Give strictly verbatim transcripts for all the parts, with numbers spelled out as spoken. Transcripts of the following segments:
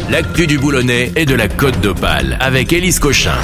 l'actu du Boulonnais et de la Côte d'Opale avec Élise Cochin.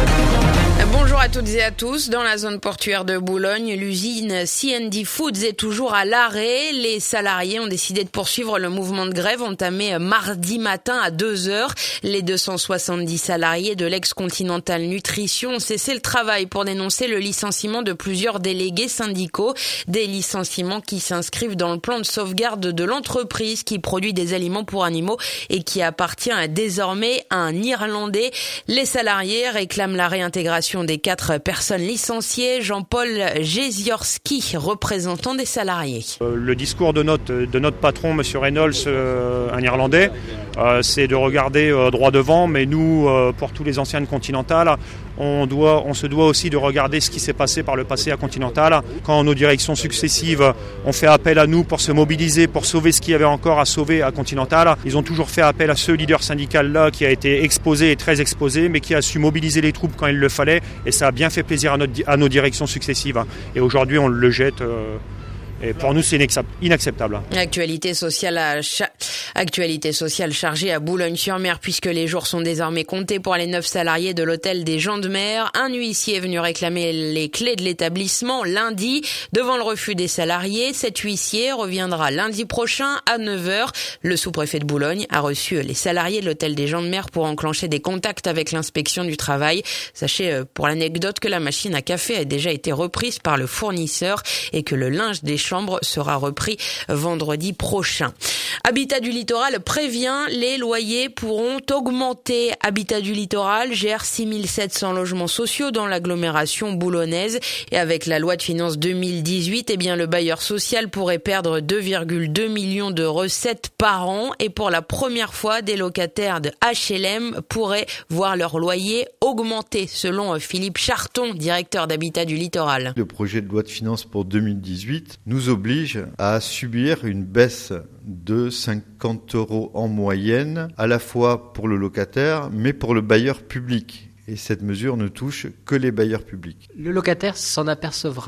Bonjour à toutes et à tous. Dans la zone portuaire de Boulogne, l'usine C and D Foods est toujours à l'arrêt. Les salariés ont décidé de poursuivre le mouvement de grève entamé mardi matin à deux heures. Les deux cent soixante-dix salariés de l'ex-Continental Nutrition ont cessé le travail pour dénoncer le licenciement de plusieurs délégués syndicaux. Des licenciements qui s'inscrivent dans le plan de sauvegarde de l'entreprise qui produit des aliments pour animaux et qui appartient désormais à un Irlandais. Les salariés réclament la réintégration des quatre personnes licenciées. Jean-Paul Jeziorski, représentant des salariés. Euh, le discours de notre, de notre patron, M. Reynolds, euh, un Irlandais, euh, c'est de regarder euh, droit devant, mais nous, euh, pour tous les anciens de Continental, on, doit, on se doit aussi de regarder ce qui s'est passé par le passé à Continental. Quand nos directions successives ont fait appel à nous pour se mobiliser, pour sauver ce qu'il y avait encore à sauver à Continental, ils ont toujours fait appel à ce leader syndical-là qui a été exposé et très exposé, mais qui a su mobiliser les troupes quand il le fallait. Et ça a bien fait plaisir à, notre, à nos directions successives. Et aujourd'hui, on le jette. Euh, et pour nous, c'est inacceptable. Actualité sociale, à cha... Actualité sociale chargée à Boulogne-sur-Mer, puisque les jours sont désormais comptés pour les neuf salariés de l'hôtel des Gens de Mer. Un huissier est venu réclamer les clés de l'établissement lundi devant le refus des salariés. Cet huissier reviendra lundi prochain à neuf heures. Le sous-préfet de Boulogne a reçu les salariés de l'hôtel des Gens de Mer pour enclencher des contacts avec l'inspection du travail. Sachez pour l'anecdote que la machine à café a déjà été reprise par le fournisseur et que le linge des chambres sera repris vendredi prochain. Habitat du Littoral prévient, les loyers pourront augmenter. Habitat du Littoral gère six mille sept cents logements sociaux dans l'agglomération boulonnaise et avec la loi de finances deux mille dix-huit, eh bien le bailleur social pourrait perdre deux virgule deux millions de recettes par an et pour la première fois, des locataires de H L M pourraient voir leur loyer augmenter selon Philippe Charton, directeur d'Habitat du Littoral. Le projet de loi de finances pour deux mille dix-huit nous oblige à subir une baisse de cinquante euros en moyenne, à la fois pour le locataire, mais pour le bailleur public. Et cette mesure ne touche que les bailleurs publics. Le locataire s'en apercevra-t-il ?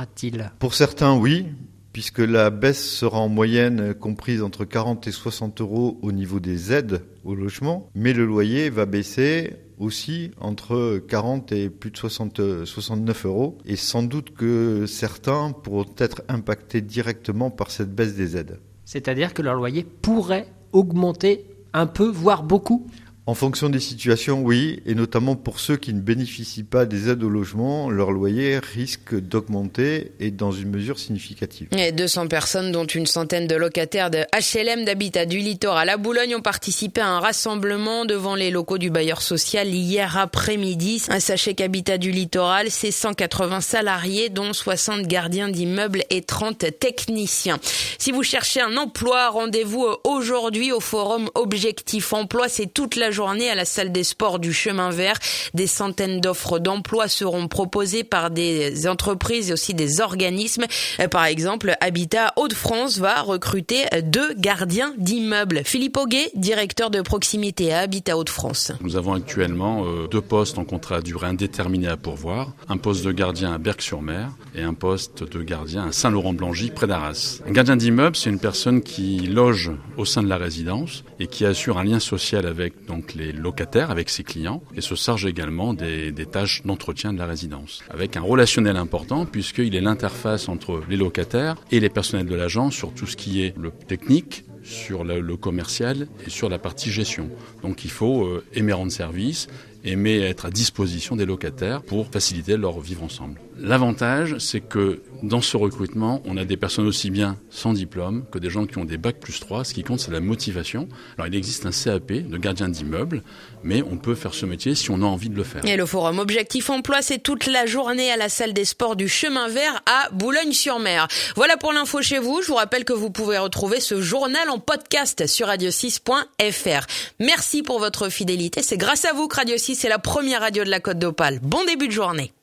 Pour certains, oui, puisque la baisse sera en moyenne comprise entre quarante et soixante euros au niveau des aides au logement, mais le loyer va baisser aussi entre quarante et plus de soixante, soixante-neuf euros. Et sans doute que certains pourront être impactés directement par cette baisse des aides. C'est-à-dire que leur loyer pourrait augmenter un peu, voire beaucoup ? En fonction des situations, oui, et notamment pour ceux qui ne bénéficient pas des aides au logement, leur loyer risque d'augmenter et dans une mesure significative. Et deux cents personnes, dont une centaine de locataires de H L M d'Habitat du Littoral à Boulogne, ont participé à un rassemblement devant les locaux du bailleur social hier après-midi. Sachez qu'Habitat du Littoral, c'est cent quatre-vingts salariés, dont soixante gardiens d'immeubles et trente techniciens. Si vous cherchez un emploi, rendez-vous aujourd'hui au forum Objectif Emploi. C'est toute la journée à la salle des sports du Chemin Vert. Des centaines d'offres d'emploi seront proposées par des entreprises et aussi des organismes. Par exemple, Habitat Hauts-de-France va recruter deux gardiens d'immeubles. Philippe Auguet, directeur de proximité à Habitat Hauts-de-France. Nous avons actuellement euh, deux postes en contrat à durée indéterminée à pourvoir. Un poste de gardien à Berck-sur-Mer et un poste de gardien à Saint-Laurent-Blangy, près d'Arras. Un gardien d'immeuble, c'est une personne qui loge au sein de la résidence et qui assure un lien social avec donc les locataires, avec ses clients, et se charge également des, des tâches d'entretien de la résidence. Avec un relationnel important, puisqu'il est l'interface entre les locataires et les personnels de l'agence sur tout ce qui est le technique, sur le, le commercial et sur la partie gestion. Donc il faut euh, aimer rendre service, aimer être à disposition des locataires pour faciliter leur vivre ensemble. L'avantage, c'est que dans ce recrutement, on a des personnes aussi bien sans diplôme que des gens qui ont des bacs plus trois. Ce qui compte, c'est la motivation. Alors il existe un C A P de gardien d'immeuble, mais on peut faire ce métier si on a envie de le faire. Et le forum Objectif Emploi, c'est toute la journée à la salle des sports du Chemin Vert à Boulogne-sur-Mer. Voilà pour l'info chez vous. Je vous rappelle que vous pouvez retrouver ce journal en podcast sur radio six point f r. Merci pour votre fidélité. C'est grâce à vous que Radio six est la première radio de la Côte d'Opale. Bon début de journée.